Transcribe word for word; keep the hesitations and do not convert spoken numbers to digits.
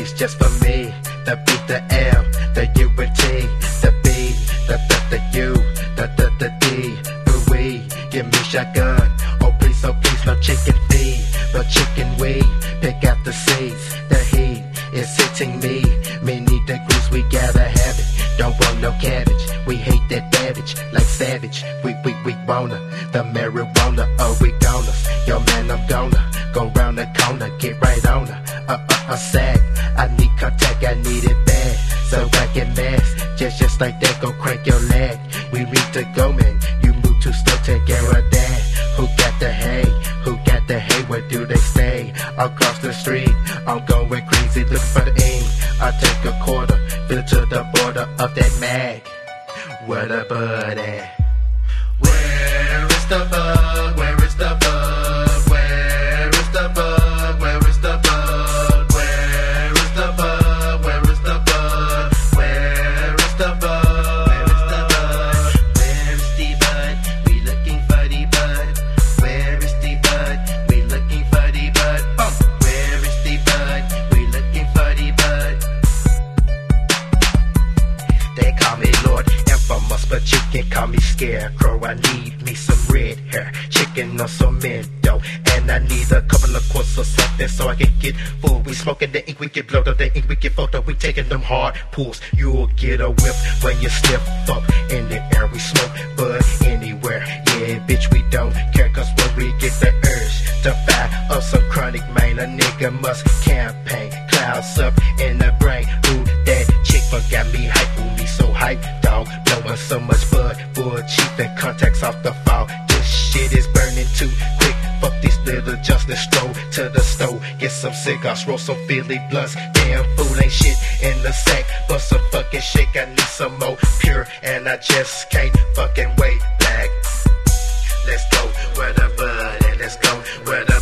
It's just for me. The B, the L, the U and T, the B, the the the U, the the the D. Ooh wee, give me shotgun. Oh please, oh please, no chicken feed, but chicken weed. Pick out the seeds. The heat is hitting me. Me need the grease, we gotta have it. Don't want no cabbage. We hate that babbage, like savage. We we we wanna the marijuana. Oh we gonna, yo man I'm gonna go round the corner, get right on her. Uh uh uh sag. I need contact, I need it bad, so I can mask. Just just like that, go crank your leg. We need to go man. You move too slow, take care of that. Who got the hay? Who got the hay? Where do they stay? Across the street, I'm going crazy, looking for the ink. I take a quarter, fill it to the border of that mag. Where the bud at? Where is the bug? Where is the bug? Where is the bug? Where is the bug? Where is the bug? Where is the bug? Where is the bug? Where is the bug? Where is the bud? We looking for the bud. Where is the bud? We looking for the bud. Oh. Where is the bud? We looking for the bud. They call me Lord Infamous, but you can call me Scarecrow. I need me some red hair, chicken or some Mendo, and I need a couple of quarts or something so I can get full. We smoking the ink, we get blowed up the ink, we get photo. We taking them hard pulls. You'll get a whiff when you sniff up in the air. We smoke, but anywhere, yeah, bitch, we don't care. Cause when we get the urge to fire up some chronic, man, a nigga must campaign. Clouds up in the brain. Ooh, that chick got me hype, ooh, me so hype, dog. Blowing so much bud, bull cheap and contacts off the fall. This shit is burning too quick. Fuck these little Justin, stroll to the stove, get some cigars, roll some Philly blunts. Damn fool ain't shit in the sack, but some fucking shake. I need some more pure, and I just can't fucking wait. Black, let's go where the bud at, let's go where the